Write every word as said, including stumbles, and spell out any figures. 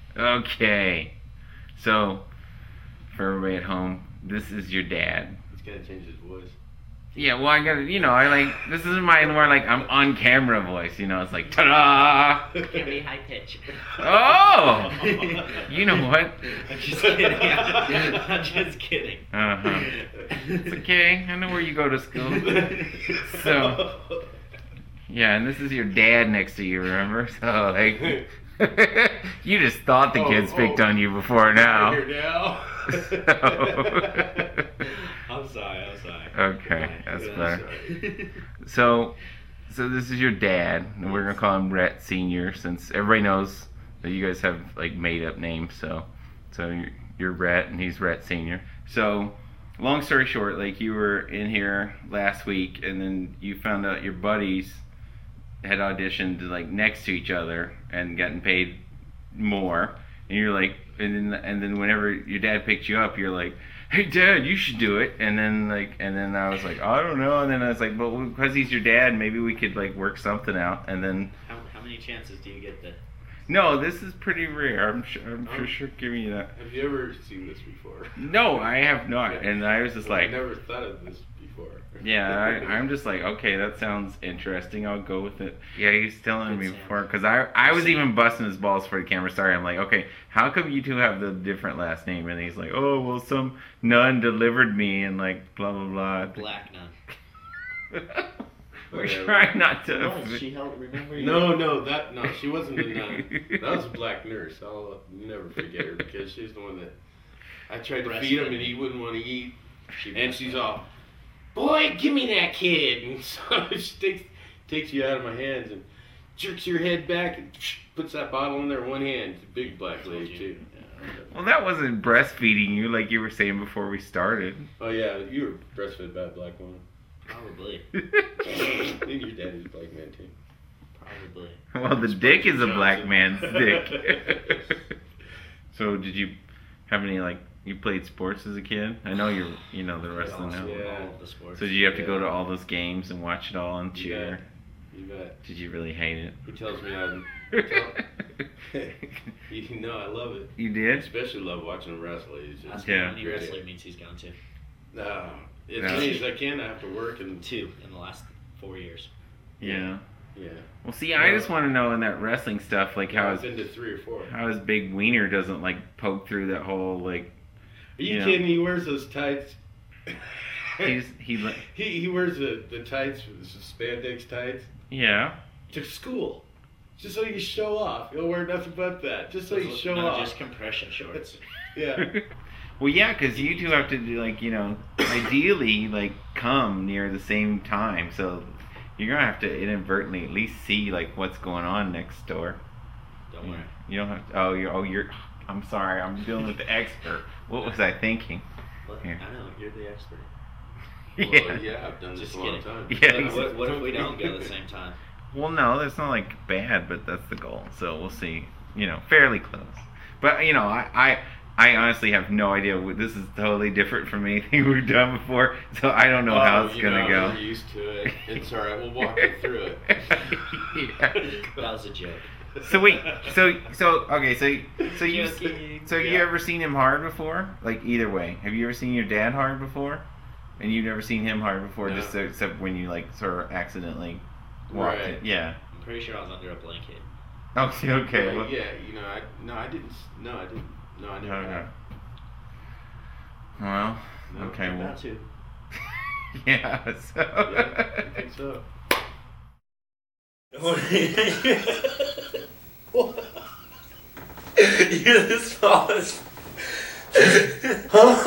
Okay. So, for everybody at home, this is your dad. He's gotta change his voice. Yeah, well, I gotta, you know, I like, this is my more like, I'm on camera voice, you know, it's like, ta-da! It can be high pitch. Oh! You know what? I'm just kidding. I'm just kidding. Uh-huh. It's okay, I know where you go to school. So, yeah, and this is your dad next to you, remember? So, like, you just thought the Oh, kids picked oh. on you before now. Here now. So. I'm sorry, I'm sorry. Okay, that's Yeah, better. sorry. So, so this is your dad, and we're gonna call him Rhett Senior, since everybody knows that you guys have like made-up names. So, so you're, you're Rhett, and he's Rhett Senior. So, long story short, like you were in here last week, and then you found out your buddies had auditioned like next to each other and gotten paid more, and you're like, and then and then whenever your dad picked you up, you're like, hey dad, you should do it. And then like, and then I was like, I don't know. And then I was like, well, because he's your dad, maybe we could like work something out. And then, How, how many chances do you get to? no, this is pretty rare. I'm sure, I'm for Um, sure giving you that. Have you ever seen this before? No, I have not. And I was just Well, like, I never thought of this before. yeah, I, I'm just like, okay, that sounds interesting. I'll go with it. Yeah, he's telling Good me Sam. before, because I, I was even busting his balls for the camera started. I'm like, okay, how come you two have the different last name? And he's like, oh, well, some nun delivered me and like blah, blah, blah. Black nun. We're Whatever. trying not to. What? She helped. Remember? you- No, no, that no, she wasn't a nun. That was a black nurse. I'll never forget her because she's the one that I tried to feed him and he wouldn't want to eat. She And she's all, boy, give me that kid. And so she takes takes you out of my hands and jerks your head back and puts that bottle in there in one hand. It's a big black lady too. Well, that wasn't breastfeeding you like you were saying before we started. Oh yeah, you were breastfed by a black woman. Probably. I think your dad is a black man too. Probably. Well, the dick is a black man's dick. So, did you have any like you played sports as a kid? I know you're you know the wrestling now. Yeah. All of the sports. So did you have to go Yeah. to all those games and watch it all and You cheer? bet. You bet. Did you really hate it? He tells me I'm. You know I love it. You I did? especially love watching him wrestle. He's That's just Yeah. how many wrestler meets he's gone to. no. As Yeah. many as I can, I have to work and Two in the last four years. Yeah. yeah. Well, see, I just want to know in that wrestling stuff, like how I've his been to three or four. how his big wiener doesn't like poke through that whole like. Are you Yeah. kidding? He wears those tights. He's he li- he he wears the, the tights, the spandex tights, yeah. to school, just so you show off. He'll wear nothing but that, just so you show no, off. just compression shorts. Yeah. Well, yeah, because you two have to do like you know, ideally like come near the same time, so you're gonna have to inadvertently at least see like what's going on next door. Don't worry. You don't have. To, oh, you're. Oh, you're. I'm sorry. I'm dealing with the expert. What was I thinking? Look, Here. I know you're the expert. Well, yeah, I've done this Just a long kidding. time. Yeah, What, what, what if we don't go at the same time? Well, no, that's not like bad, but that's the goal. So we'll see. You know, fairly close. But you know, I, I, I honestly have no idea. What, this is totally different from anything we've done before, so I don't know Oh, how it's you gonna know, go. We're used to it. It's all right. We'll walk you through it. Yeah. That was a joke. So wait, so so okay, so so you Joking. so you Yeah. ever seen him hard before? Like either way, have you ever seen your dad hard before? And you've never seen him hard before, No. just so, except when you like sort of accidentally walked Right. it. Yeah. I'm pretty sure I was under a blanket. Okay. Okay. Yeah, well- yeah, you know, I no, I didn't. No, I didn't. No, I never. Okay. have. Well. No, Okay. About Well. to. Yeah. So. Yeah, I think so. You're the smallest. Huh?